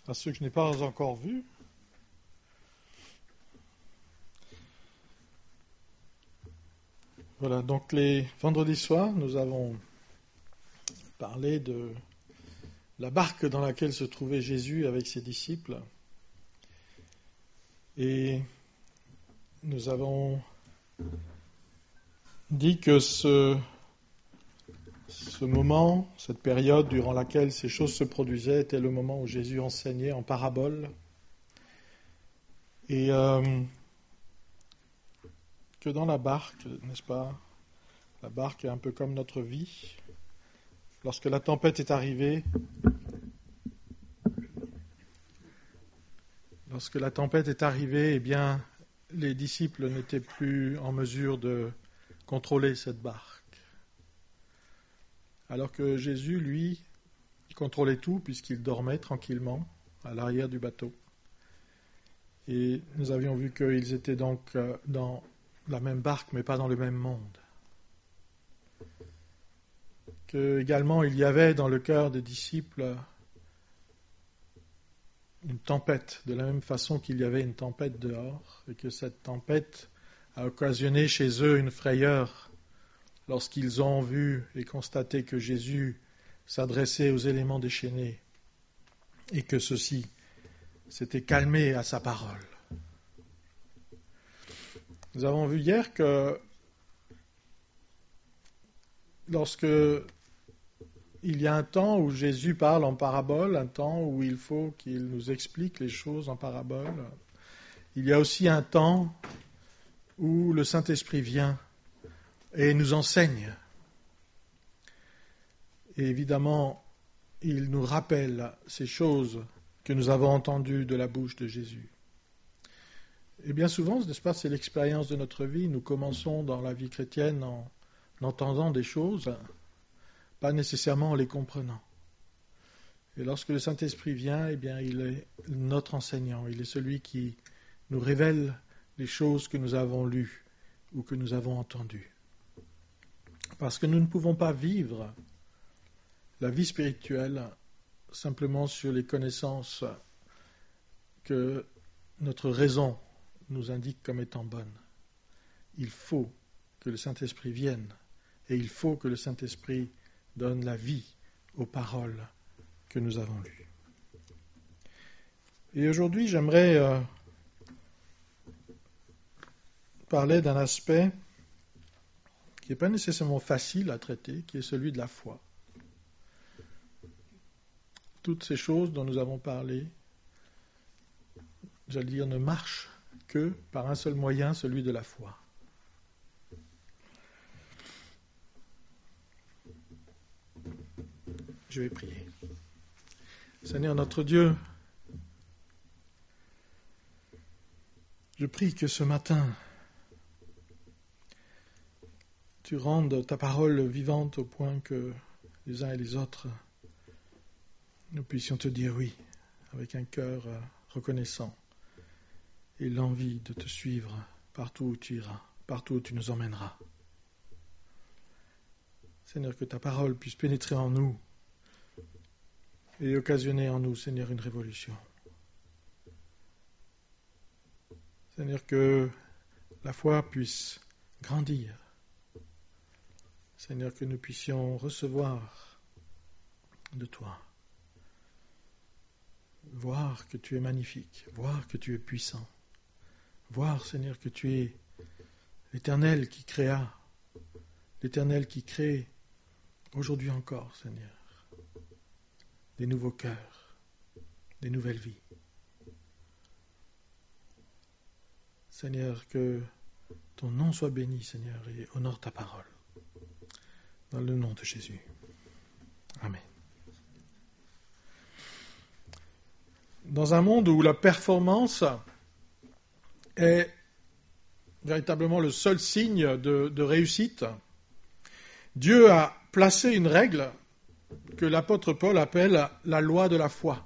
à ceux que je n'ai pas encore vus. Voilà, donc les vendredis soirs, nous avons parlé de la barque dans laquelle se trouvait Jésus avec ses disciples. Et nous avons dit que ce moment, cette période durant laquelle ces choses se produisaient, était le moment où Jésus enseignait en parabole. Et que dans la barque, n'est-ce pas, la barque est un peu comme notre vie. Lorsque la tempête est arrivée, eh bien, les disciples n'étaient plus en mesure de contrôler cette barque. Alors que Jésus, lui, il contrôlait tout puisqu'il dormait tranquillement à l'arrière du bateau. Et nous avions vu qu'ils étaient donc dans la même barque, mais pas dans le même monde. Que également il y avait dans le cœur des disciples une tempête, de la même façon qu'il y avait une tempête dehors, et que cette tempête a occasionné chez eux une frayeur lorsqu'ils ont vu et constaté que Jésus s'adressait aux éléments déchaînés et que ceux-ci s'étaient calmés à sa parole. Nous avons vu hier que lorsque il y a un temps où Jésus parle en parabole, un temps où il faut qu'il nous explique les choses en parabole, il y a aussi un temps où le Saint-Esprit vient et nous enseigne. Et évidemment, il nous rappelle ces choses que nous avons entendues de la bouche de Jésus. Et bien souvent, n'est-ce pas, c'est l'expérience de notre vie. Nous commençons dans la vie chrétienne en entendant des choses, pas nécessairement en les comprenant. Et lorsque le Saint-Esprit vient, eh bien, il est notre enseignant. Il est celui qui nous révèle les choses que nous avons lues ou que nous avons entendues. Parce que nous ne pouvons pas vivre la vie spirituelle simplement sur les connaissances que notre raison nous indique comme étant bonnes. Il faut que le Saint-Esprit vienne et il faut que le Saint-Esprit donne la vie aux paroles que nous avons lues. Et aujourd'hui, j'aimerais parler d'un aspect qui n'est pas nécessairement facile à traiter, qui est celui de la foi. Toutes ces choses dont nous avons parlé, j'allais dire, ne marchent que par un seul moyen, celui de la foi. Je vais prier. Seigneur notre Dieu, je prie que ce matin, tu rendes ta parole vivante au point que les uns et les autres, nous puissions te dire oui, avec un cœur reconnaissant et l'envie de te suivre partout où tu iras, partout où tu nous emmèneras. Seigneur, que ta parole puisse pénétrer en nous et occasionner en nous, Seigneur, une révolution. Seigneur, que la foi puisse grandir. Seigneur, que nous puissions recevoir de toi. Voir que tu es magnifique, voir que tu es puissant. Voir, Seigneur, que tu es l'Éternel qui créa, l'Éternel qui crée aujourd'hui encore, Seigneur, des nouveaux cœurs, des nouvelles vies. Seigneur, que ton nom soit béni, Seigneur, et honore ta parole. Dans le nom de Jésus. Amen. Dans un monde où la performance est véritablement le seul signe de réussite, Dieu a placé une règle que l'apôtre Paul appelle la loi de la foi.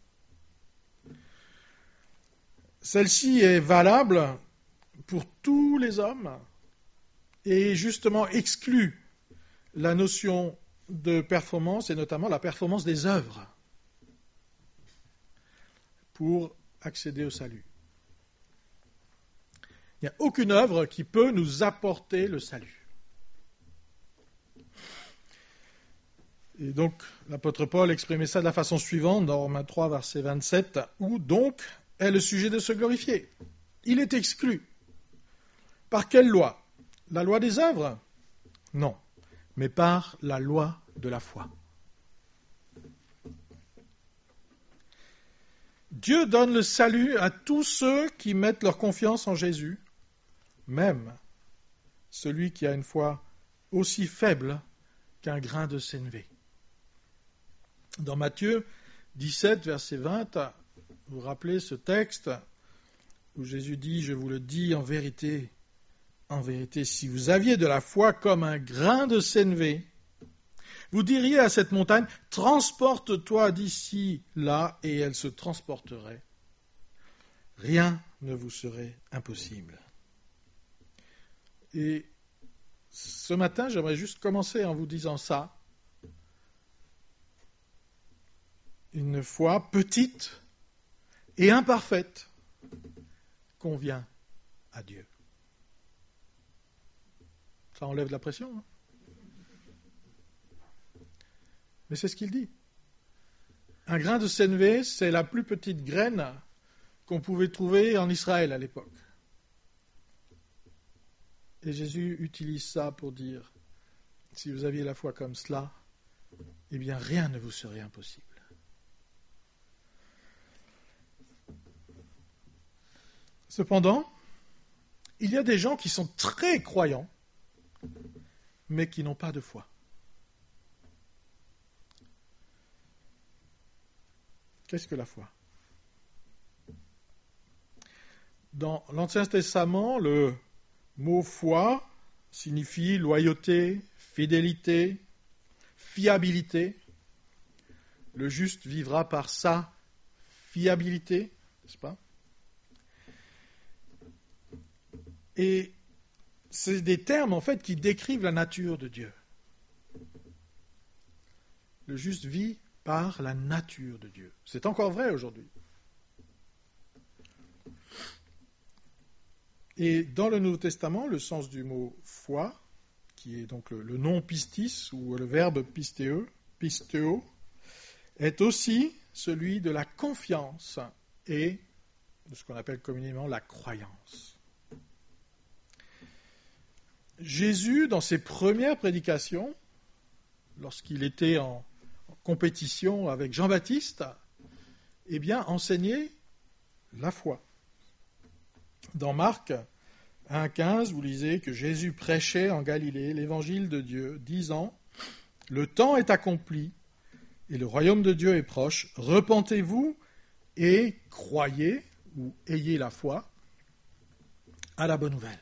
Celle-ci est valable pour tous les hommes et justement exclut la notion de performance et notamment la performance des œuvres. pour accéder au salut. Il n'y a aucune œuvre qui peut nous apporter le salut. Et donc, l'apôtre Paul exprimait ça de la façon suivante dans Romains 3, verset 27, où donc est le sujet de se glorifier. Il est exclu. Par quelle loi ? La loi des œuvres ? Non, mais par la loi de la foi. Dieu donne le salut à tous ceux qui mettent leur confiance en Jésus, même celui qui a une foi aussi faible qu'un grain de sénévé. Dans Matthieu 17, verset 20, vous vous rappelez ce texte où Jésus dit « Je vous le dis en vérité, si vous aviez de la foi comme un grain de sénévé, vous diriez à cette montagne, transporte-toi d'ici là, et elle se transporterait. Rien ne vous serait impossible. » Et ce matin, j'aimerais juste commencer en vous disant ça. Une foi petite et imparfaite convient à Dieu. Ça enlève de la pression, hein ? Mais c'est ce qu'il dit. Un grain de sénévé, c'est la plus petite graine qu'on pouvait trouver en Israël à l'époque. Et Jésus utilise ça pour dire, si vous aviez la foi comme cela, eh bien rien ne vous serait impossible. Cependant, il y a des gens qui sont très croyants, mais qui n'ont pas de foi. Qu'est-ce que la foi ? Dans l'Ancien Testament, le mot foi signifie loyauté, fidélité, fiabilité. Le juste vivra par sa fiabilité, n'est-ce pas ? Et c'est des termes, en fait, qui décrivent la nature de Dieu. Le juste vit par la nature de Dieu. C'est encore vrai aujourd'hui. Et dans le Nouveau Testament, le sens du mot foi, qui est donc le nom pistis, ou le verbe pisteo, est aussi celui de la confiance et de ce qu'on appelle communément la croyance. Jésus, dans ses premières prédications, lorsqu'il était en compétition avec Jean-Baptiste, eh bien, enseignait la foi. Dans Marc 1,15, vous lisez que Jésus prêchait en Galilée l'évangile de Dieu, disant « Le temps est accompli et le royaume de Dieu est proche. Repentez-vous et croyez, ou ayez la foi, à la bonne nouvelle. »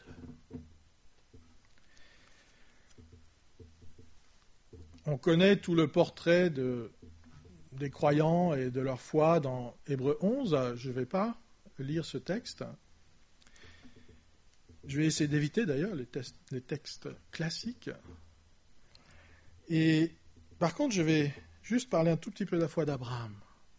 On connaît tout le portrait des croyants et de leur foi dans Hébreux 11. Je ne vais pas lire ce texte. Je vais essayer d'éviter d'ailleurs les textes classiques. Et par contre, je vais juste parler un tout petit peu de la foi d'Abraham.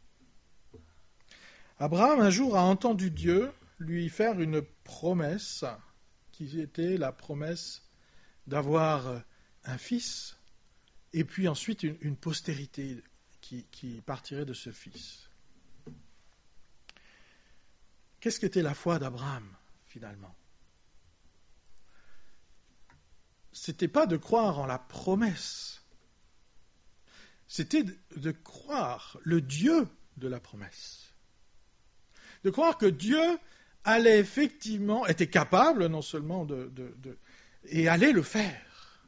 Abraham, un jour, a entendu Dieu lui faire une promesse qui était la promesse d'avoir un fils et puis ensuite une postérité qui partirait de ce fils. Qu'est-ce qu'était la foi d'Abraham, finalement ? C'était pas de croire en la promesse, c'était de croire le Dieu de la promesse. De croire que Dieu allait effectivement, était capable non seulement et allait le faire.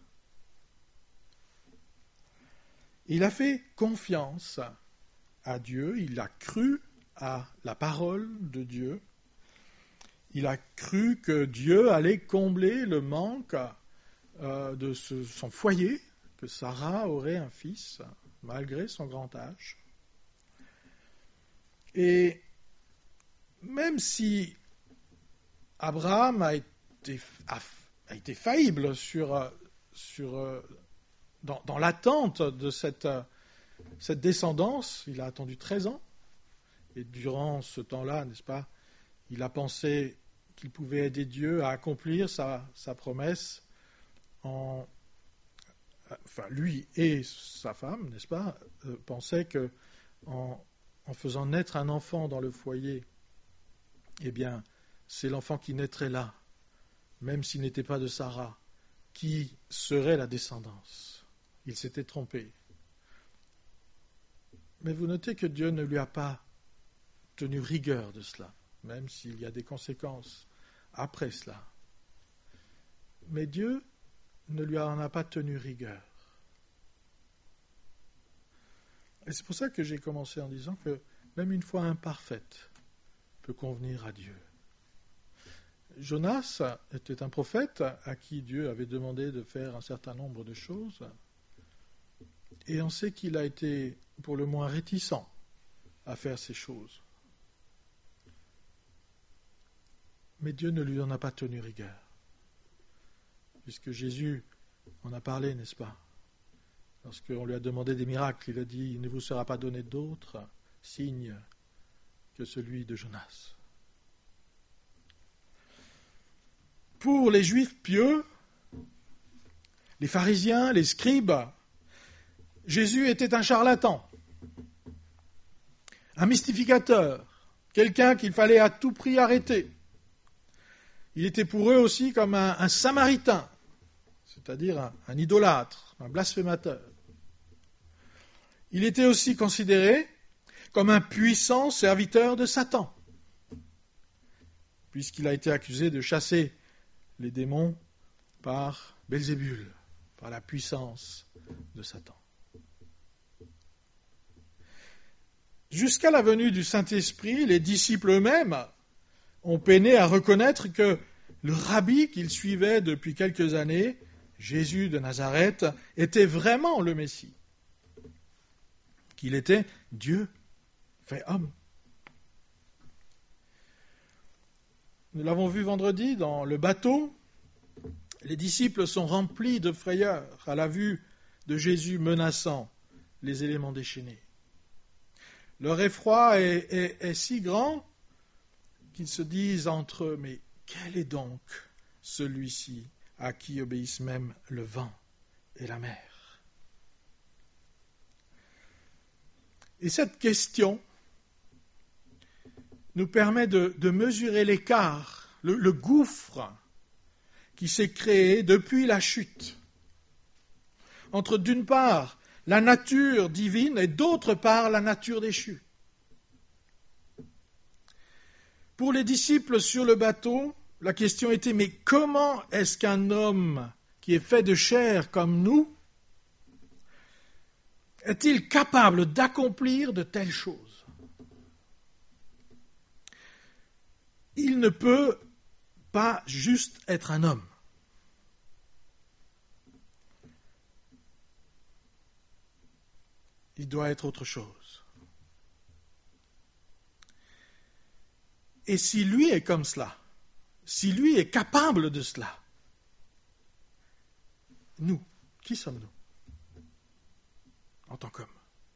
Il a fait confiance à Dieu, il a cru à la parole de Dieu, il a cru que Dieu allait combler le manque de son foyer, que Sarah aurait un fils malgré son grand âge. Et même si Abraham a été faillible dans l'attente de cette descendance, il a attendu 13 ans, Et durant ce temps-là, n'est-ce pas, il a pensé qu'il pouvait aider Dieu à accomplir sa promesse lui et sa femme, n'est-ce pas, pensaient que en faisant naître un enfant dans le foyer, eh bien, c'est l'enfant qui naîtrait là, même s'il n'était pas de Sarah, qui serait la descendance. Il s'était trompé. Mais vous notez que Dieu ne lui a pas tenu rigueur de cela, même s'il y a des conséquences après cela. Mais Dieu ne lui en a pas tenu rigueur. Et c'est pour ça que j'ai commencé en disant que même une foi imparfaite peut convenir à Dieu. Jonas était un prophète à qui Dieu avait demandé de faire un certain nombre de choses, et on sait qu'il a été pour le moins réticent à faire ces choses. Mais Dieu ne lui en a pas tenu rigueur, puisque Jésus en a parlé, n'est-ce pas? Lorsqu'on lui a demandé des miracles, il a dit « Il ne vous sera pas donné d'autre signe que celui de Jonas ». Pour les Juifs pieux, les pharisiens, les scribes, Jésus était un charlatan, un mystificateur, quelqu'un qu'il fallait à tout prix arrêter. Il était pour eux aussi comme un samaritain, c'est-à-dire un idolâtre, un blasphémateur. Il était aussi considéré comme un puissant serviteur de Satan, puisqu'il a été accusé de chasser les démons par Belzébul, par la puissance de Satan. Jusqu'à la venue du Saint-Esprit, les disciples eux-mêmes ont peiné à reconnaître que le rabbi qu'ils suivaient depuis quelques années, Jésus de Nazareth, était vraiment le Messie, qu'il était Dieu fait homme. Nous l'avons vu vendredi dans le bateau, les disciples sont remplis de frayeur à la vue de Jésus menaçant les éléments déchaînés. Leur effroi est si grand qu'ils se disent entre eux, mais quel est donc celui-ci à qui obéissent même le vent et la mer? Et cette question nous permet de mesurer l'écart, le gouffre qui s'est créé depuis la chute entre, d'une part, la nature divine et d'autre part, la nature déchue. Pour les disciples sur le bateau, la question était, mais comment est-ce qu'un homme qui est fait de chair comme nous est-il capable d'accomplir de telles choses? Il ne peut pas juste être un homme. Il doit être autre chose. Et si lui est comme cela, si lui est capable de cela, nous, qui sommes-nous en tant qu'hommes?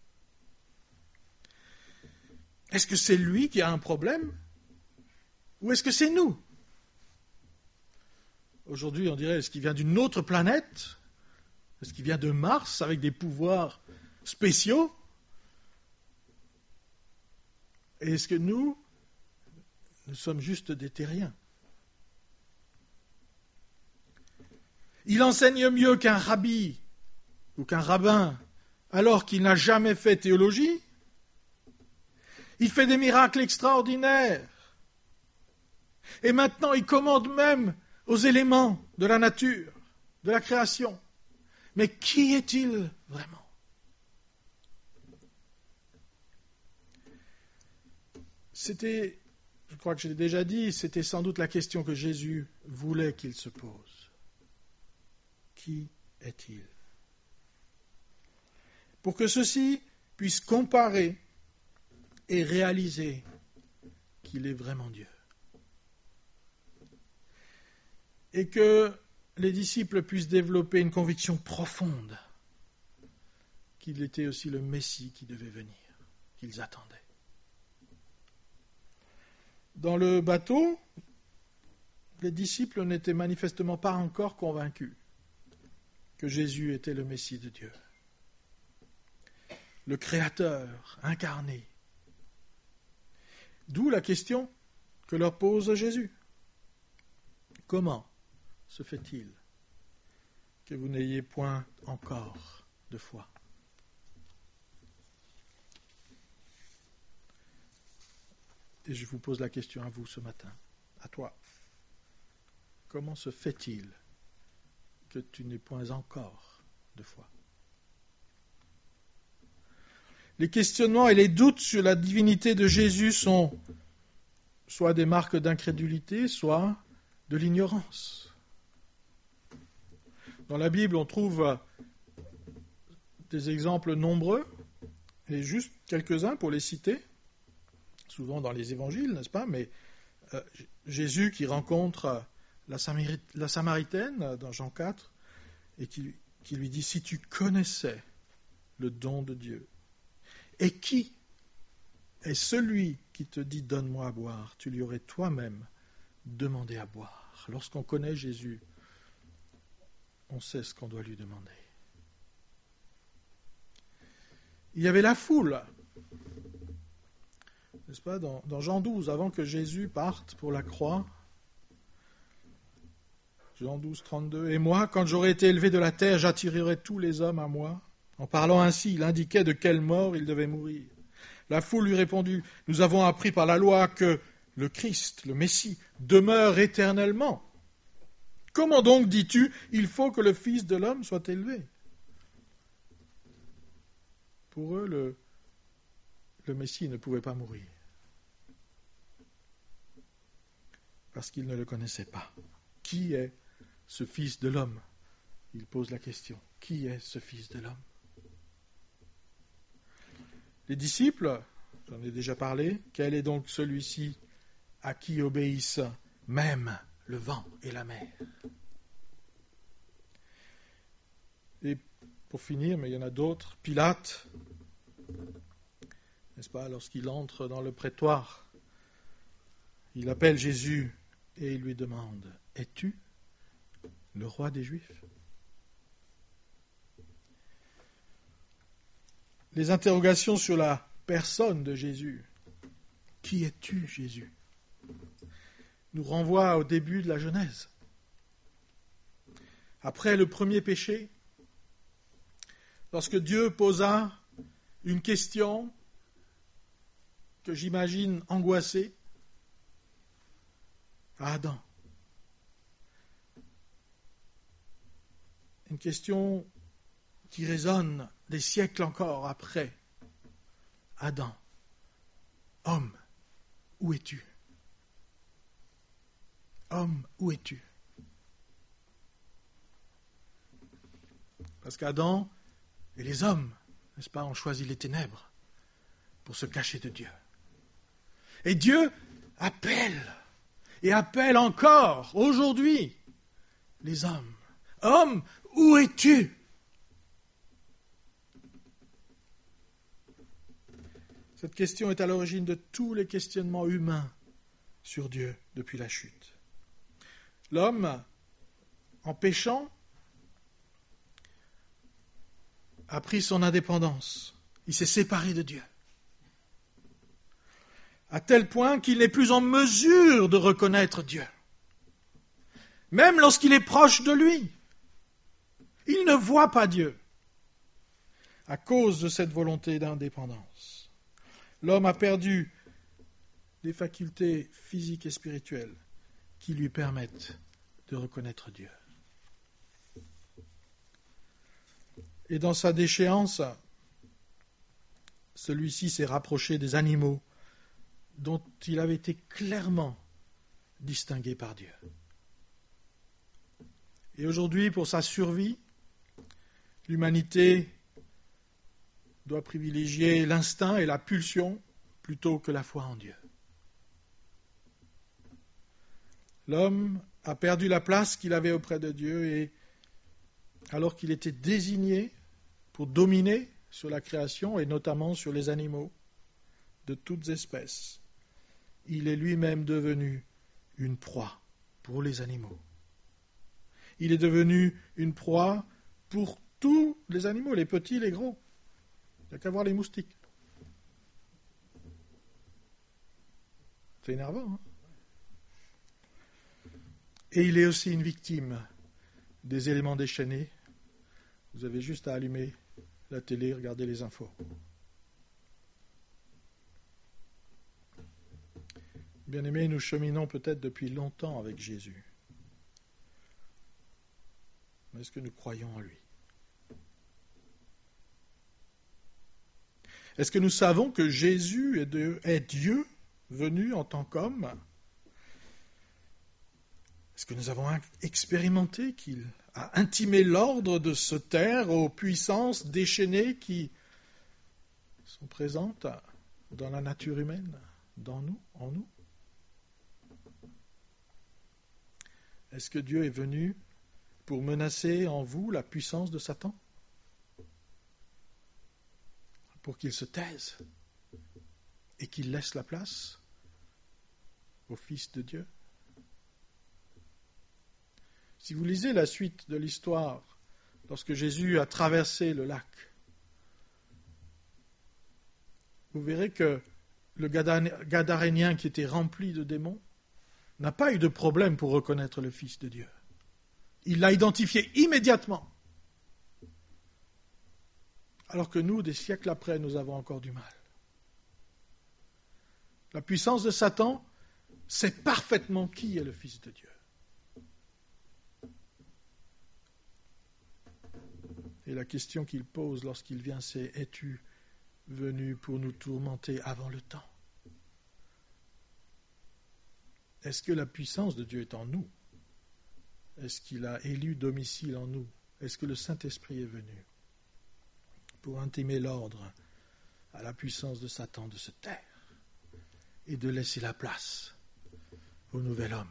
Est-ce que c'est lui qui a un problème ou est-ce que c'est nous? Aujourd'hui, on dirait, est-ce qu'il vient d'une autre planète? Est-ce qu'il vient de Mars avec des pouvoirs spéciaux? Et est-ce que nous sommes juste des terriens? Il enseigne mieux qu'un rabbi ou qu'un rabbin alors qu'il n'a jamais fait théologie. Il fait des miracles extraordinaires. Et maintenant, il commande même aux éléments de la nature, de la création. Mais qui est-il vraiment? C'était, je crois que je l'ai déjà dit, c'était sans doute la question que Jésus voulait qu'il se pose. Qui est-il? Pour que ceux-ci puissent comparer et réaliser qu'il est vraiment Dieu. Et que les disciples puissent développer une conviction profonde qu'il était aussi le Messie qui devait venir, qu'ils attendaient. Dans le bateau, les disciples n'étaient manifestement pas encore convaincus que Jésus était le Messie de Dieu, le Créateur incarné. D'où la question que leur pose Jésus. Comment se fait-il que vous n'ayez point encore de foi ? Et je vous pose la question à vous ce matin, à toi. Comment se fait-il que tu n'aies point encore de foi ? Les questionnements et les doutes sur la divinité de Jésus sont soit des marques d'incrédulité, soit de l'ignorance. Dans la Bible, on trouve des exemples nombreux, et juste quelques-uns pour les citer, souvent dans les évangiles, n'est-ce pas ? Mais Jésus qui rencontre la Samaritaine dans Jean 4, et qui lui dit « Si tu connaissais le don de Dieu, et qui est celui qui te dit « Donne-moi à boire », tu lui aurais toi-même demandé à boire. » Lorsqu'on connaît Jésus, on sait ce qu'on doit lui demander. Il y avait la foule, n'est-ce pas, dans Jean 12, avant que Jésus parte pour la croix. Jean 12, 32. « Et moi, quand j'aurai été élevé de la terre, j'attirerai tous les hommes à moi. » En parlant ainsi, il indiquait de quelle mort il devait mourir. La foule lui répondit, « Nous avons appris par la loi que le Christ, le Messie, demeure éternellement. Comment donc dis-tu, il faut que le Fils de l'homme soit élevé ?» Pour eux, le Messie ne pouvait pas mourir, parce qu'ils ne le connaissaient pas. Qui est ce Fils de l'homme ? Il pose la question. Qui est ce Fils de l'homme ? Les disciples, j'en ai déjà parlé, quel est donc celui-ci à qui obéissent même le vent et la mer ? Et pour finir, mais il y en a d'autres, Pilate, n'est-ce pas, lorsqu'il entre dans le prétoire, il appelle Jésus et il lui demande, « Es-tu le roi des Juifs ?» Les interrogations sur la personne de Jésus, « Qui es-tu, Jésus ?» nous renvoient au début de la Genèse. Après le premier péché, lorsque Dieu posa une question que j'imagine angoissée à Adam, une question qui résonne des siècles encore après Adam. Homme, où es-tu ? Homme, où es-tu ? Parce qu'Adam et les hommes, n'est-ce pas, ont choisi les ténèbres pour se cacher de Dieu. Et Dieu appelle, et appelle encore aujourd'hui les hommes. Homme, où es-tu ? Cette question est à l'origine de tous les questionnements humains sur Dieu depuis la chute. L'homme, en péchant, a pris son indépendance. Il s'est séparé de Dieu. À tel point qu'il n'est plus en mesure de reconnaître Dieu. Même lorsqu'il est proche de lui, il ne voit pas Dieu. À cause de cette volonté d'indépendance, l'homme a perdu les facultés physiques et spirituelles qui lui permettent de reconnaître Dieu. Et dans sa déchéance, celui-ci s'est rapproché des animaux dont il avait été clairement distingué par Dieu. Et aujourd'hui, pour sa survie, l'humanité doit privilégier l'instinct et la pulsion plutôt que la foi en Dieu. L'homme a perdu la place qu'il avait auprès de Dieu et alors qu'il était désigné pour dominer sur la création et notamment sur les animaux de toutes espèces, il est lui-même devenu une proie pour les animaux. Il est devenu une proie pour tous les animaux, les petits, les gros. Il n'y a qu'à voir les moustiques. C'est énervant, hein? Et il est aussi une victime des éléments déchaînés. Vous avez juste à allumer la télé, regarder les infos. Bien-aimés, nous cheminons peut-être depuis longtemps avec Jésus. Mais est-ce que nous croyons en lui? Est-ce que nous savons que Jésus est Dieu venu en tant qu'homme? Est-ce que nous avons expérimenté qu'il a intimé l'ordre de se taire aux puissances déchaînées qui sont présentes dans la nature humaine, dans nous, en nous? Est-ce que Dieu est venu pour menacer en vous la puissance de Satan? Pour qu'il se taise et qu'il laisse la place au Fils de Dieu? Si vous lisez la suite de l'histoire, lorsque Jésus a traversé le lac, vous verrez que le Gadarénien qui était rempli de démons n'a pas eu de problème pour reconnaître le Fils de Dieu. Il l'a identifié immédiatement. Alors que nous, des siècles après, nous avons encore du mal. La puissance de Satan sait parfaitement qui est le Fils de Dieu. Et la question qu'il pose lorsqu'il vient, c'est: es-tu venu pour nous tourmenter avant le temps? Est-ce que la puissance de Dieu est en nous? Est-ce qu'il a élu domicile en nous? Est-ce que le Saint-Esprit est venu pour intimer l'ordre à la puissance de Satan de se taire et de laisser la place au nouvel homme?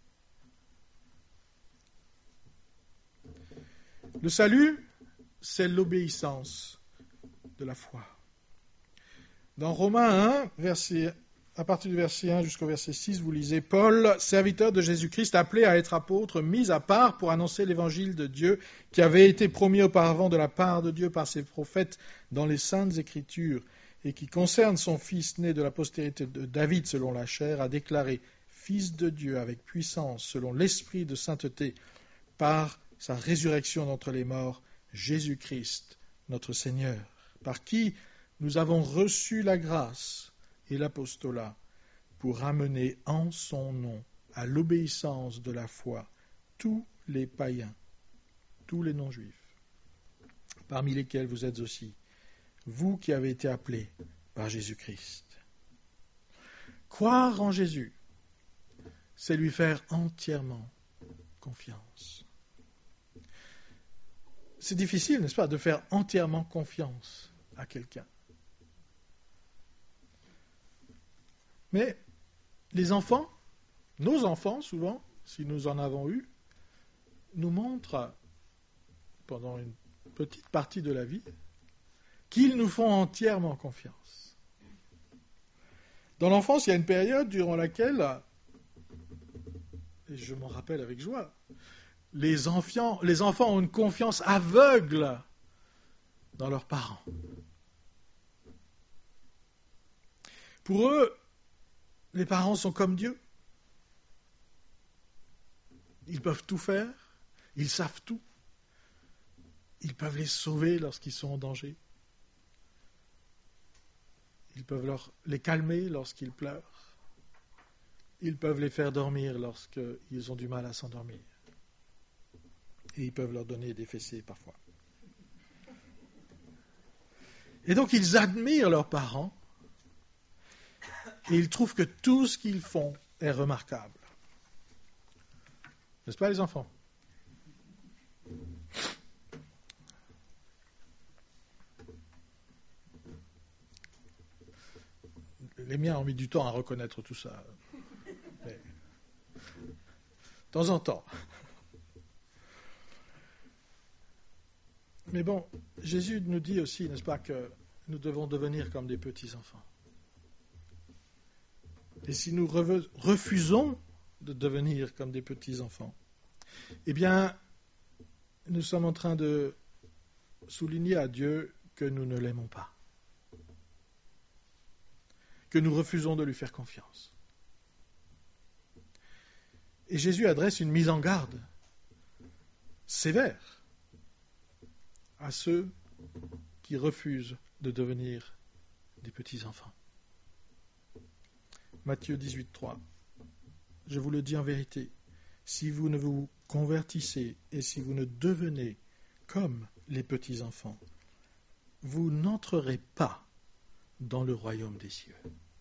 Le salut, c'est l'obéissance de la foi. Dans Romains 1, à partir du verset 1 jusqu'au verset 6, vous lisez: Paul, serviteur de Jésus-Christ, appelé à être apôtre, mis à part pour annoncer l'évangile de Dieu qui avait été promis auparavant de la part de Dieu par ses prophètes dans les saintes Écritures et qui concerne son fils né de la postérité de David selon la chair, a déclaré Fils de Dieu avec puissance selon l'esprit de sainteté par sa résurrection d'entre les morts, Jésus-Christ, notre Seigneur, par qui nous avons reçu la grâce et l'apostolat pour ramener en son nom à l'obéissance de la foi tous les païens, tous les non-juifs, parmi lesquels vous êtes aussi, vous qui avez été appelés par Jésus-Christ. Croire en Jésus, c'est lui faire entièrement confiance. C'est difficile, n'est-ce pas, de faire entièrement confiance à quelqu'un. Mais les enfants, nos enfants souvent, si nous en avons eu, nous montrent pendant une petite partie de la vie qu'ils nous font entièrement confiance. Dans l'enfance, il y a une période durant laquelle, et je m'en rappelle avec joie, les enfants ont une confiance aveugle dans leurs parents. Pour eux, les parents sont comme Dieu. Ils peuvent tout faire, ils savent tout. Ils peuvent les sauver lorsqu'ils sont en danger. Ils peuvent les calmer lorsqu'ils pleurent. Ils peuvent les faire dormir lorsqu'ils ont du mal à s'endormir. Et ils peuvent leur donner des fessées parfois. Et donc ils admirent leurs parents et ils trouvent que tout ce qu'ils font est remarquable. N'est-ce pas les enfants? Les miens ont mis du temps à reconnaître tout ça. Mais, de temps en temps. Mais bon, Jésus nous dit aussi, n'est-ce pas, que nous devons devenir comme des petits-enfants. et si nous refusons de devenir comme des petits-enfants, eh bien, nous sommes en train de souligner à Dieu que nous ne l'aimons pas, que nous refusons de lui faire confiance. Et Jésus adresse une mise en garde sévère à ceux qui refusent de devenir des petits-enfants. Matthieu 18, 3. Je vous le dis en vérité, si vous ne vous convertissez et si vous ne devenez comme les petits-enfants, vous n'entrerez pas dans le royaume des cieux.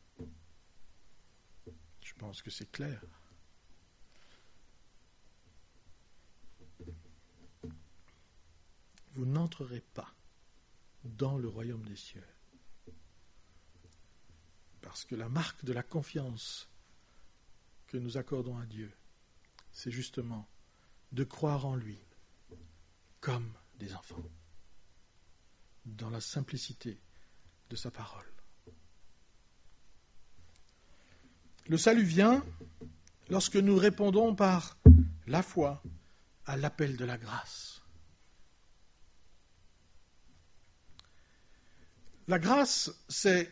Je pense que c'est clair. Vous n'entrerez pas dans le royaume des cieux. Parce que la marque de la confiance que nous accordons à Dieu, c'est justement de croire en lui comme des enfants, dans la simplicité de sa parole. Le salut vient lorsque nous répondons par la foi à l'appel de la grâce. La grâce, c'est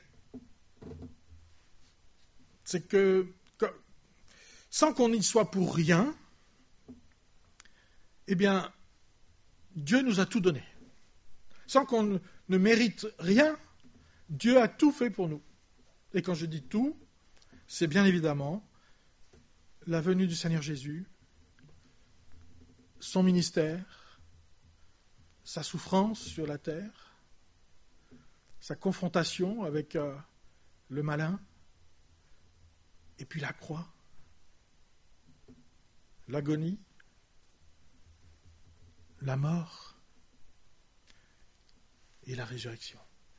que sans qu'on n'y soit pour rien, eh bien, Dieu nous a tout donné. Sans qu'on ne mérite rien, Dieu a tout fait pour nous. Et quand je dis tout, c'est bien évidemment la venue du Seigneur Jésus, son ministère, sa souffrance sur la terre, sa confrontation avec le malin, et puis la croix, l'agonie, la mort et la résurrection.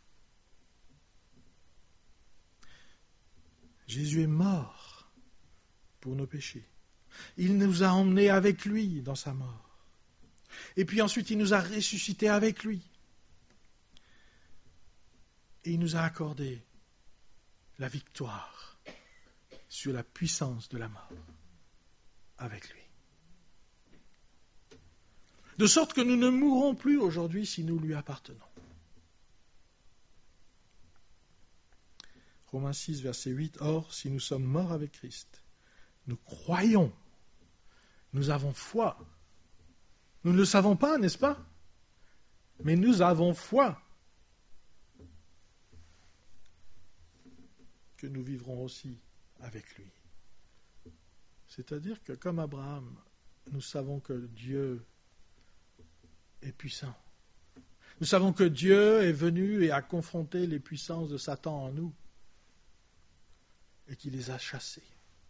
Jésus est mort pour nos péchés. Il nous a emmenés avec lui dans sa mort. Et puis ensuite, il nous a ressuscités avec lui. Et il nous a accordé la victoire sur la puissance de la mort avec lui. De sorte que nous ne mourrons plus aujourd'hui si nous lui appartenons. Romains 6, verset 8, « Or, si nous sommes morts avec Christ, nous croyons, nous avons foi. » Nous ne le savons pas, n'est-ce pas? Mais nous avons foi que nous vivrons aussi avec lui. C'est-à-dire que comme Abraham, nous savons que Dieu est puissant. Nous savons que Dieu est venu et a confronté les puissances de Satan en nous et qu'il les a chassés.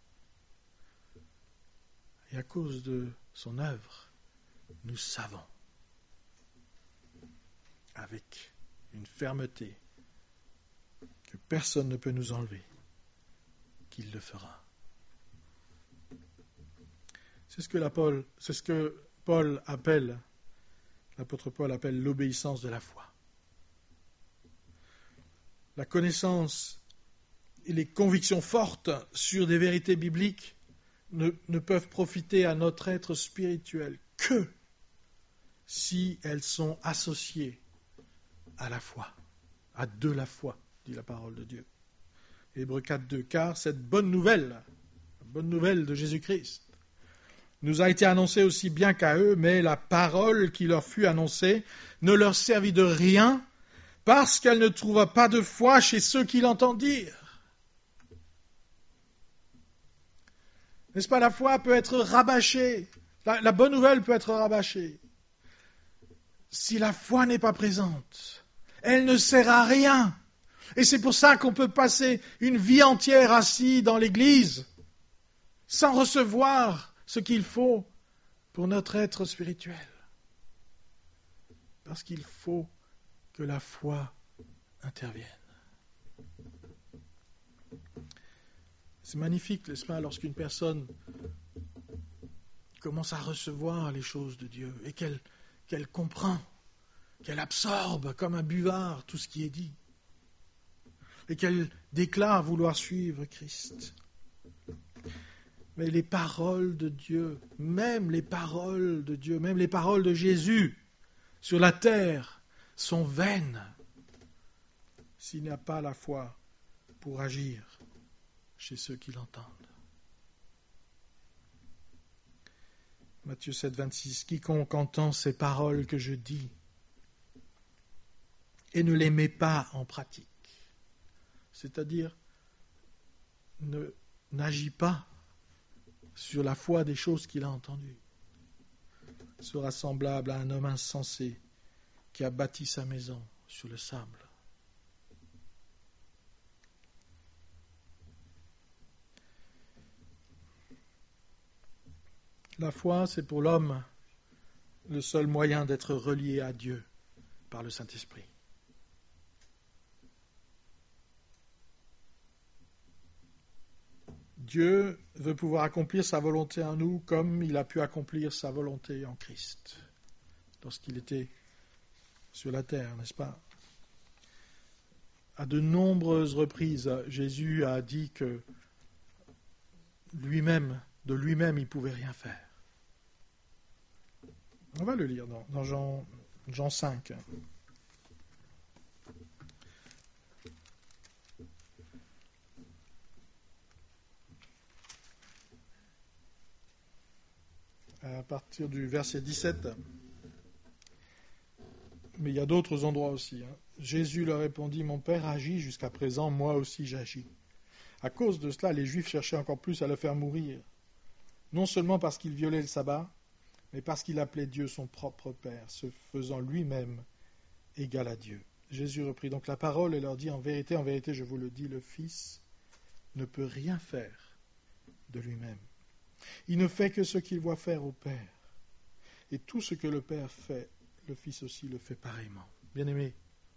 Et à cause de son œuvre, nous savons avec une fermeté que personne ne peut nous enlever qu'il le fera. C'est ce que Paul appelle, l'apôtre Paul appelle l'obéissance de la foi. La connaissance et les convictions fortes sur des vérités bibliques ne peuvent profiter à notre être spirituel que si elles sont associées à la foi, à de la foi, dit la parole de Dieu. Hébreux 4.2, car cette bonne nouvelle, la bonne nouvelle de Jésus-Christ, nous a été annoncée aussi bien qu'à eux, mais la parole qui leur fut annoncée ne leur servit de rien parce qu'elle ne trouva pas de foi chez ceux qui l'entendirent. N'est-ce pas, la foi peut être rabâchée, la bonne nouvelle peut être rabâchée. Si la foi n'est pas présente, elle ne sert à rien. Et c'est pour ça qu'on peut passer une vie entière assis dans l'église sans recevoir ce qu'il faut pour notre être spirituel. Parce qu'il faut que la foi intervienne. C'est magnifique, n'est-ce pas, lorsqu'une personne commence à recevoir les choses de Dieu et qu'elle comprend, qu'elle absorbe comme un buvard tout ce qui est dit et qu'elle déclare vouloir suivre Christ. Mais les paroles de Dieu, même les paroles de Dieu, même les paroles de Jésus sur la terre sont vaines s'il n'y a pas la foi pour agir chez ceux qui l'entendent. Matthieu 7, 26. Quiconque entend ces paroles que je dis et ne les met pas en pratique, c'est-à-dire n'agit pas sur la foi des choses qu'il a entendues, sera semblable à un homme insensé qui a bâti sa maison sur le sable. La foi, c'est pour l'homme le seul moyen d'être relié à Dieu par le Saint-Esprit. Dieu veut pouvoir accomplir sa volonté en nous comme il a pu accomplir sa volonté en Christ lorsqu'il était sur la terre, n'est-ce pas? À de nombreuses reprises, Jésus a dit que de lui-même, il ne pouvait rien faire. On va le lire dans Jean 5. À partir du verset 17. Mais il y a d'autres endroits aussi. Jésus leur répondit, « Mon Père agit jusqu'à présent, moi aussi j'agis. » À cause de cela, les Juifs cherchaient encore plus à le faire mourir, non seulement parce qu'il violait le sabbat, mais parce qu'il appelait Dieu son propre Père, se faisant lui-même égal à Dieu. Jésus reprit donc la parole et leur dit, en vérité, je vous le dis, le Fils ne peut rien faire de lui-même. Il ne fait que ce qu'il voit faire au Père. Et tout ce que le Père fait, le Fils aussi le fait pareillement. Bien-aimés,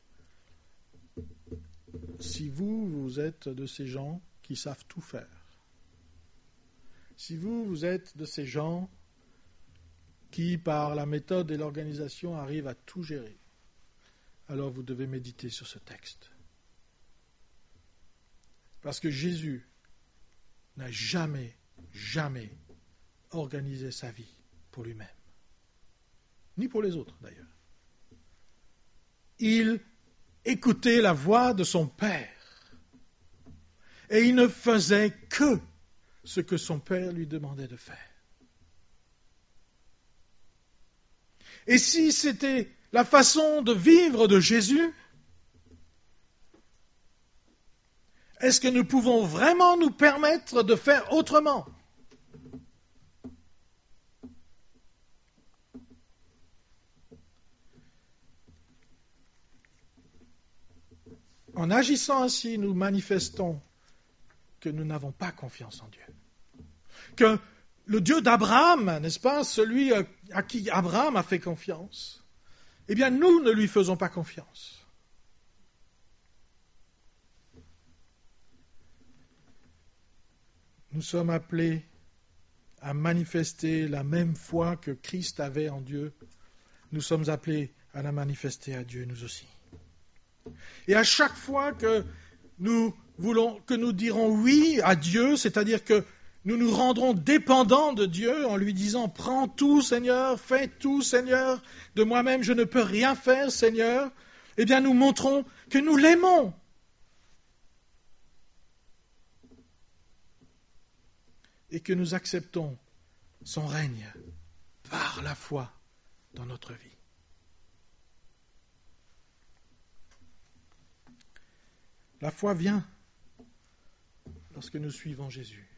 si vous êtes de ces gens qui savent tout faire, si vous êtes de ces gens qui, par la méthode et l'organisation, arrivent à tout gérer, alors vous devez méditer sur ce texte. Parce que Jésus n'a jamais organisé sa vie pour lui-même. Ni pour les autres, d'ailleurs. Il écoutait la voix de son Père. Et il ne faisait que ce que son Père lui demandait de faire. Et si c'était la façon de vivre de Jésus, est-ce que nous pouvons vraiment nous permettre de faire autrement ? En agissant ainsi, nous manifestons que nous n'avons pas confiance en Dieu. Que le Dieu d'Abraham, n'est-ce pas, celui à qui Abraham a fait confiance, eh bien nous ne lui faisons pas confiance. Nous sommes appelés à manifester la même foi que Christ avait en Dieu. Nous sommes appelés à la manifester à Dieu, nous aussi. Et à chaque fois que nous dirons oui à Dieu, c'est-à-dire que nous nous rendrons dépendants de Dieu en lui disant « Prends tout, Seigneur, fais tout, Seigneur, de moi-même je ne peux rien faire, Seigneur », eh bien nous montrons que nous l'aimons. Et que nous acceptons son règne par la foi dans notre vie. La foi vient lorsque nous suivons Jésus.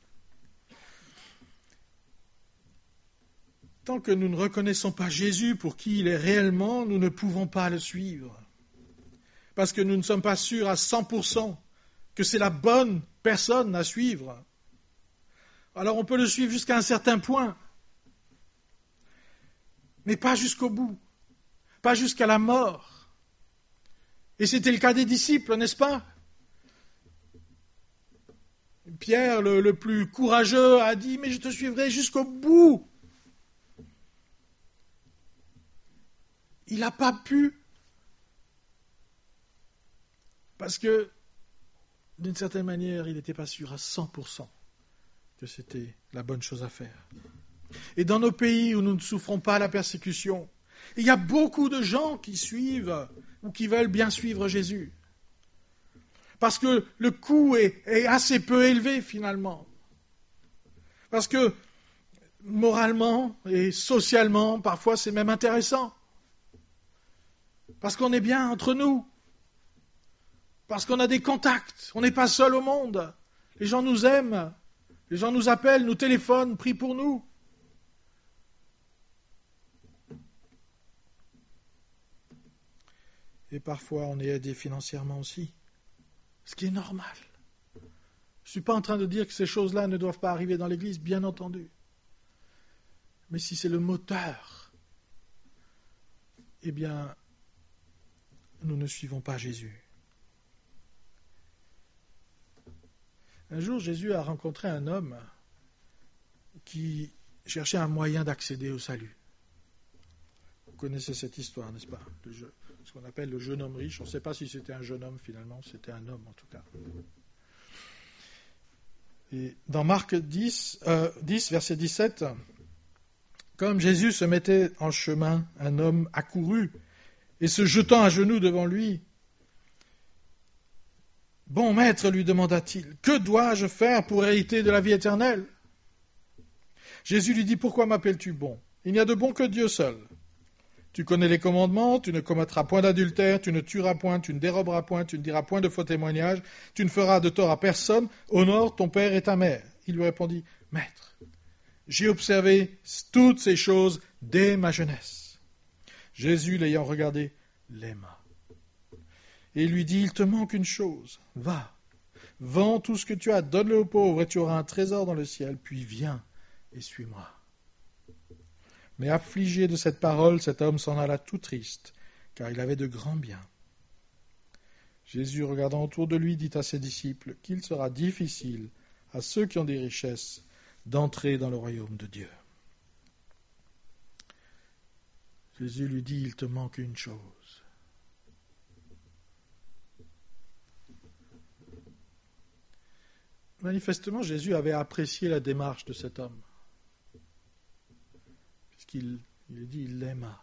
Tant que nous ne reconnaissons pas Jésus pour qui il est réellement, nous ne pouvons pas le suivre. Parce que nous ne sommes pas sûrs à 100% que c'est la bonne personne à suivre. Alors on peut le suivre jusqu'à un certain point, mais pas jusqu'au bout, pas jusqu'à la mort. Et c'était le cas des disciples, n'est-ce pas? Pierre, le plus courageux, a dit « Mais je te suivrai jusqu'au bout ». Il n'a pas pu, parce que, d'une certaine manière, il n'était pas sûr à 100% que c'était la bonne chose à faire. Et dans nos pays où nous ne souffrons pas la persécution, il y a beaucoup de gens qui suivent ou qui veulent bien suivre Jésus. Parce que le coût est assez peu élevé finalement. Parce que moralement et socialement, parfois c'est même intéressant. Parce qu'on est bien entre nous. Parce qu'on a des contacts. On n'est pas seul au monde. Les gens nous aiment. Les gens nous appellent, nous téléphonent, prient pour nous. Et parfois on est aidé financièrement aussi. Ce qui est normal. Je ne suis pas en train de dire que ces choses-là ne doivent pas arriver dans l'Église, bien entendu. Mais si c'est le moteur, eh bien, nous ne suivons pas Jésus. Un jour, Jésus a rencontré un homme qui cherchait un moyen d'accéder au salut. Vous connaissez cette histoire, n'est-ce pas? Ce qu'on appelle le jeune homme riche. On ne sait pas si c'était un jeune homme finalement, c'était un homme en tout cas. Et dans Marc 10, verset 17, comme Jésus se mettait en chemin, un homme accourut et se jetant à genoux devant lui, « Bon maître, lui demanda-t-il, que dois-je faire pour hériter de la vie éternelle ?» Jésus lui dit, « Pourquoi m'appelles-tu bon? Il n'y a de bon que Dieu seul. Tu connais les commandements, tu ne commettras point d'adultère, tu ne tueras point, tu ne déroberas point, tu ne diras point de faux témoignages, tu ne feras de tort à personne, honore ton père et ta mère. » Il lui répondit, « Maître, j'ai observé toutes ces choses dès ma jeunesse. » Jésus, l'ayant regardé, l'aima. Et lui dit, « Il te manque une chose, va, vends tout ce que tu as, donne-le aux pauvres, et tu auras un trésor dans le ciel, puis viens et suis-moi. » Mais affligé de cette parole, cet homme s'en alla tout triste, car il avait de grands biens. Jésus, regardant autour de lui, dit à ses disciples qu'il sera difficile à ceux qui ont des richesses d'entrer dans le royaume de Dieu. Jésus lui dit, il te manque une chose. Manifestement, Jésus avait apprécié la démarche de cet homme. Puisqu'il dit, il l'aima.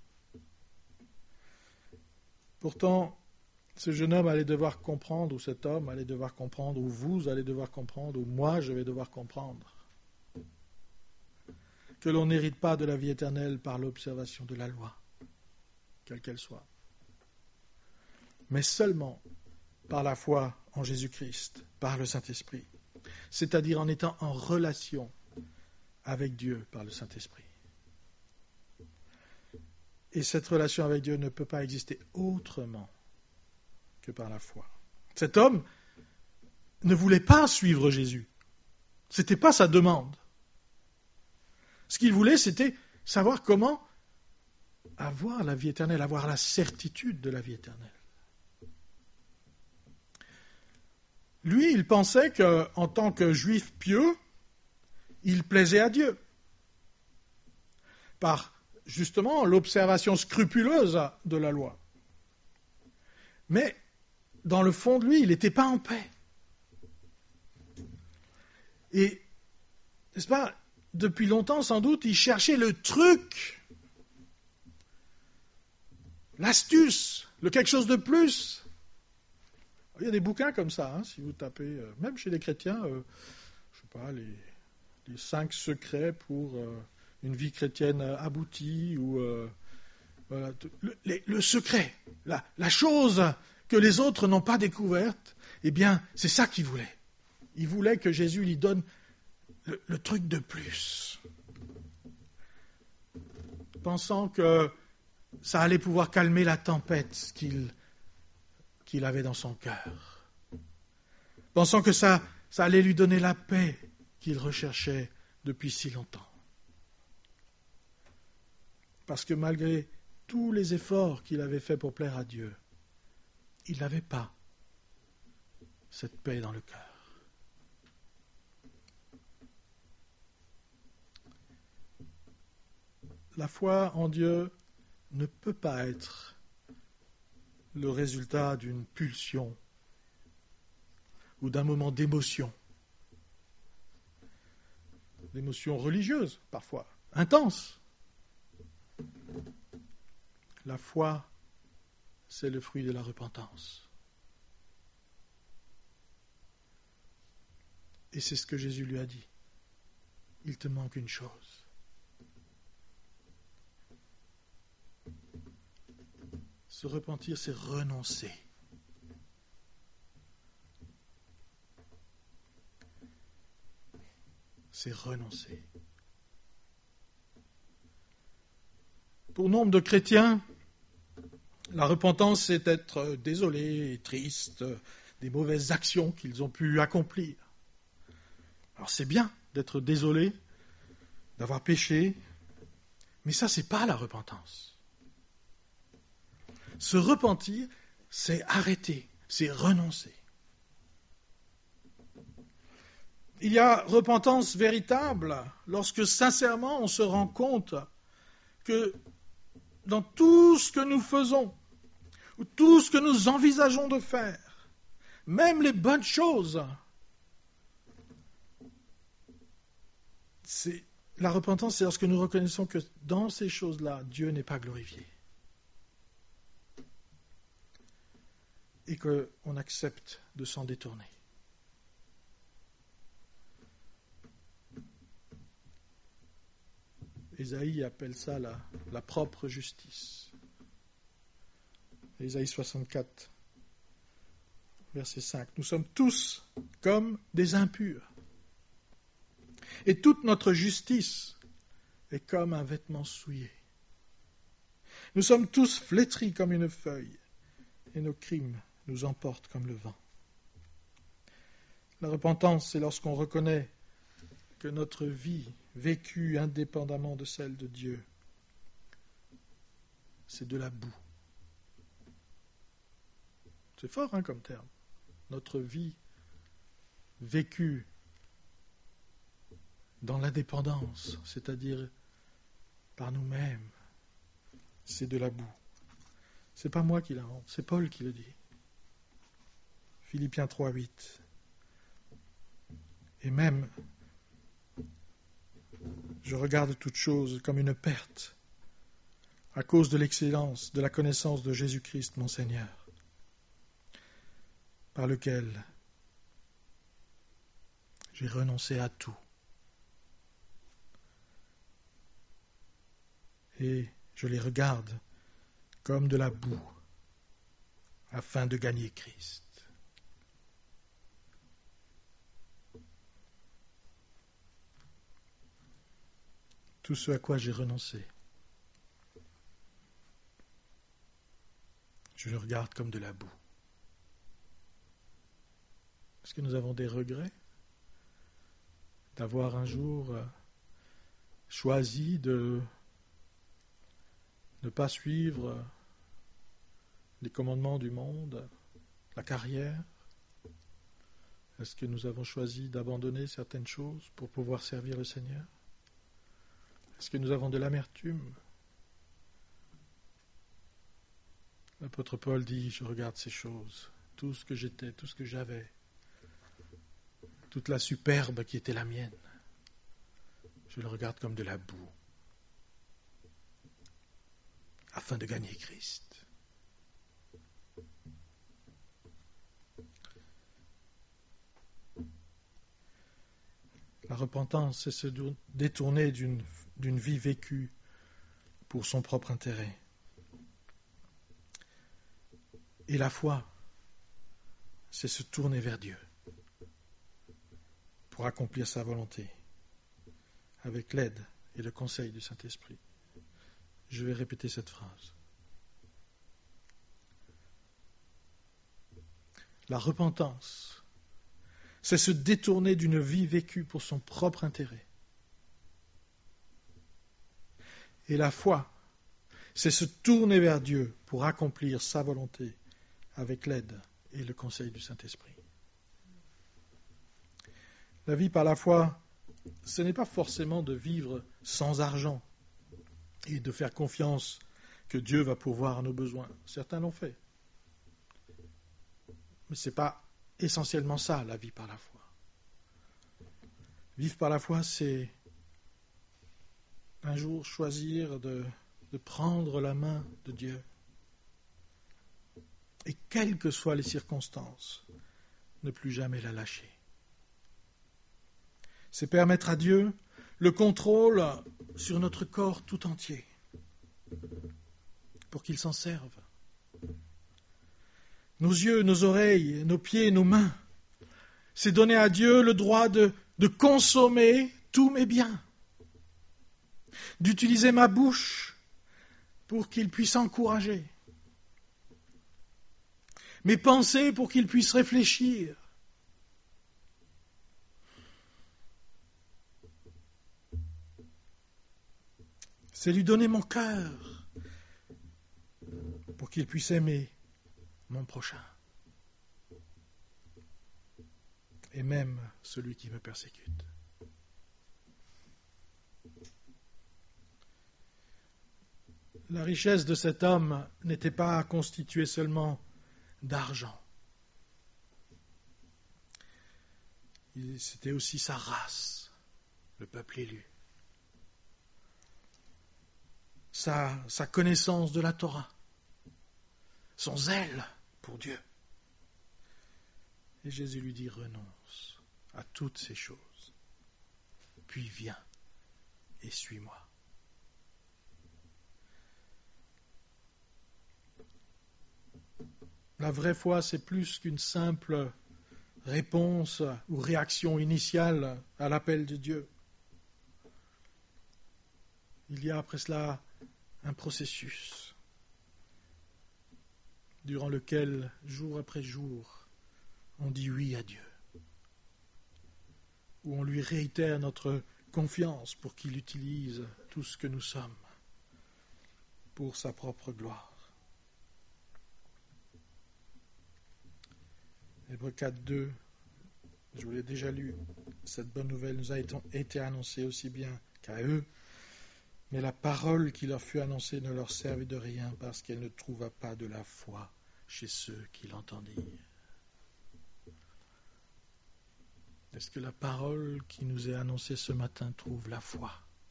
Pourtant, ce jeune homme allait devoir comprendre, ou cet homme allait devoir comprendre, ou vous allez devoir comprendre, ou moi je vais devoir comprendre, que l'on n'hérite pas de la vie éternelle par l'observation de la loi, quelle qu'elle soit, mais seulement par la foi en Jésus-Christ, par le Saint-Esprit, c'est-à-dire en étant en relation avec Dieu par le Saint-Esprit. Et cette relation avec Dieu ne peut pas exister autrement que par la foi. Cet homme ne voulait pas suivre Jésus. Ce n'était pas sa demande. Ce qu'il voulait, c'était savoir comment avoir la vie éternelle, avoir la certitude de la vie éternelle. Lui, il pensait qu'en tant que juif pieux, il plaisait à Dieu. Par, justement, l'observation scrupuleuse de la loi. Mais, dans le fond de lui, il n'était pas en paix. Et, n'est-ce pas, depuis longtemps, sans doute, il cherchait le truc, l'astuce, le quelque chose de plus. Il y a des bouquins comme ça, si vous tapez, même chez les chrétiens, je ne sais pas, les 5 secrets pour une vie chrétienne aboutie, ou voilà, le secret, la chose que les autres n'ont pas découverte, eh bien, c'est ça qu'il voulait. Il voulait que Jésus lui donne le truc de plus, pensant que ça allait pouvoir calmer la tempête qu'il avait dans son cœur, pensant que ça allait lui donner la paix qu'il recherchait depuis si longtemps. Parce que malgré tous les efforts qu'il avait faits pour plaire à Dieu, il n'avait pas cette paix dans le cœur. La foi en Dieu ne peut pas être le résultat d'une pulsion ou d'un moment d'émotion. d'émotions religieuses, parfois, intenses. La foi, c'est le fruit de la repentance. Et c'est ce que Jésus lui a dit. Il te manque une chose. Se repentir, c'est renoncer. C'est renoncer. Pour nombre de chrétiens, la repentance, c'est être désolé et triste des mauvaises actions qu'ils ont pu accomplir. Alors c'est bien d'être désolé, d'avoir péché, mais ça, c'est pas la repentance. Se repentir, c'est arrêter, c'est renoncer. Il y a repentance véritable lorsque sincèrement on se rend compte que dans tout ce que nous faisons, ou tout ce que nous envisageons de faire, même les bonnes choses, la repentance, c'est lorsque nous reconnaissons que dans ces choses-là, Dieu n'est pas glorifié. Et qu'on accepte de s'en détourner. Ésaïe appelle ça la propre justice. Ésaïe 64, verset 5. Nous sommes tous comme des impurs. Et toute notre justice est comme un vêtement souillé. Nous sommes tous flétris comme une feuille, et nos crimes nous emportent comme le vent. La repentance, c'est lorsqu'on reconnaît que notre vie, vécue indépendamment de celle de Dieu, c'est de la boue. C'est fort comme terme. Notre vie vécue dans l'indépendance, c'est-à-dire par nous-mêmes, c'est de la boue. C'est pas moi qui l'invente, c'est Paul qui le dit. Philippiens 3, 8. Et même, je regarde toute chose comme une perte à cause de l'excellence de la connaissance de Jésus-Christ, mon Seigneur, par lequel j'ai renoncé à tout. Et je les regarde comme de la boue afin de gagner Christ. Tout ce à quoi j'ai renoncé, je le regarde comme de la boue. Est-ce que nous avons des regrets d'avoir un jour choisi de ne pas suivre les commandements du monde, la carrière? Est-ce que nous avons choisi d'abandonner certaines choses pour pouvoir servir le Seigneur? Est-ce que nous avons de l'amertume? L'apôtre Paul dit, je regarde ces choses, tout ce que j'étais, tout ce que j'avais, toute la superbe qui était la mienne, je le regarde comme de la boue, afin de gagner Christ. La repentance, c'est se détourner d'une vie vécue pour son propre intérêt. Et la foi, c'est se tourner vers Dieu pour accomplir sa volonté avec l'aide et le conseil du Saint-Esprit. Je vais répéter cette phrase. La repentance, c'est se détourner d'une vie vécue pour son propre intérêt. Et la foi, c'est se tourner vers Dieu pour accomplir sa volonté avec l'aide et le conseil du Saint-Esprit. La vie par la foi, ce n'est pas forcément de vivre sans argent et de faire confiance que Dieu va pourvoir à nos besoins. Certains l'ont fait. Mais ce n'est pas essentiellement ça, la vie par la foi. Vivre par la foi, c'est un jour choisir de prendre la main de Dieu. Et quelles que soient les circonstances, ne plus jamais la lâcher. C'est permettre à Dieu le contrôle sur notre corps tout entier, pour qu'il s'en serve. Nos yeux, nos oreilles, nos pieds, nos mains, c'est donner à Dieu le droit de consommer tous mes biens, d'utiliser ma bouche pour qu'il puisse encourager, mes pensées pour qu'il puisse réfléchir, c'est lui donner mon cœur pour qu'il puisse aimer mon prochain et même celui qui me persécute. La richesse de cet homme n'était pas constituée seulement d'argent. C'était aussi sa race, le peuple élu. Sa connaissance de la Torah, son zèle pour Dieu. Et Jésus lui dit, renonce à toutes ces choses, puis viens et suis-moi. La vraie foi, c'est plus qu'une simple réponse ou réaction initiale à l'appel de Dieu. Il y a après cela un processus durant lequel, jour après jour, on dit oui à Dieu, où on lui réitère notre confiance pour qu'il utilise tout ce que nous sommes pour sa propre gloire. Hébreux 4.2, je vous l'ai déjà lu, cette bonne nouvelle nous a été annoncée aussi bien qu'à eux, mais la parole qui leur fut annoncée ne leur servit de rien parce qu'elle ne trouva pas de la foi chez ceux qui l'entendirent. Est-ce que la parole qui nous est annoncée ce matin trouve la foi?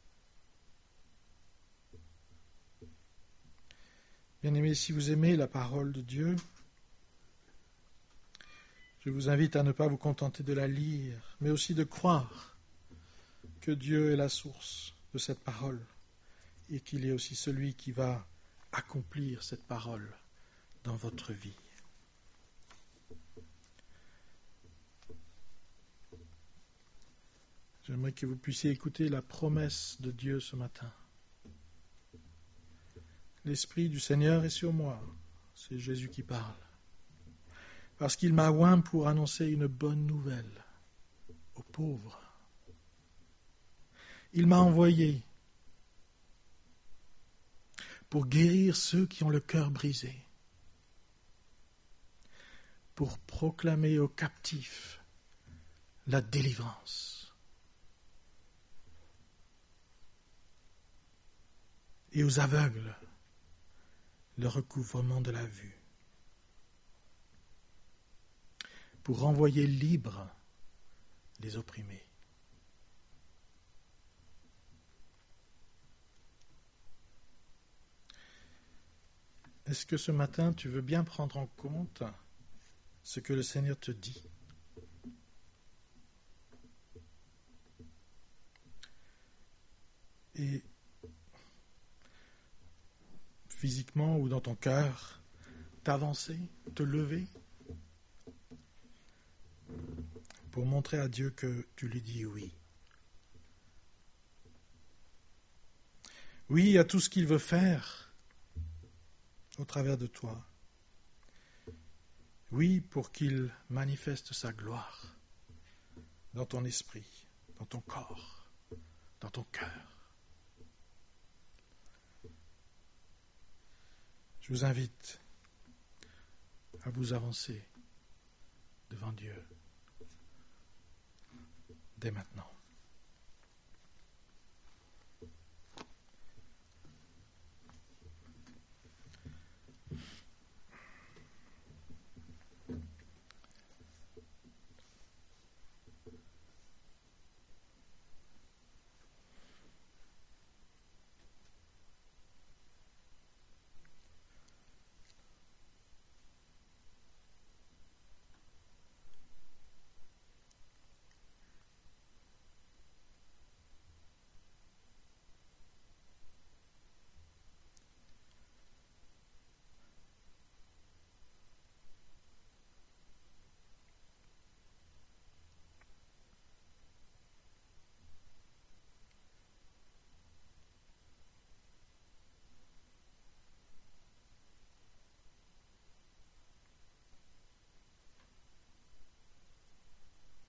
Bien-aimés, si vous aimez la parole de Dieu, je vous invite à ne pas vous contenter de la lire, mais aussi de croire que Dieu est la source de cette parole et qu'il est aussi celui qui va accomplir cette parole dans votre vie. J'aimerais que vous puissiez écouter la promesse de Dieu ce matin. L'Esprit du Seigneur est sur moi, c'est Jésus qui parle. Parce qu'il m'a oint pour annoncer une bonne nouvelle aux pauvres. Il m'a envoyé pour guérir ceux qui ont le cœur brisé, pour proclamer aux captifs la délivrance et aux aveugles le recouvrement de la vue, pour renvoyer libres les opprimés. Est-ce que ce matin, tu veux bien prendre en compte ce que le Seigneur te dit? Et physiquement ou dans ton cœur, t'avancer, te lever, pour montrer à Dieu que tu lui dis oui. Oui à tout ce qu'il veut faire au travers de toi. Oui pour qu'il manifeste sa gloire dans ton esprit, dans ton corps, dans ton cœur. Je vous invite à vous avancer devant Dieu dès maintenant.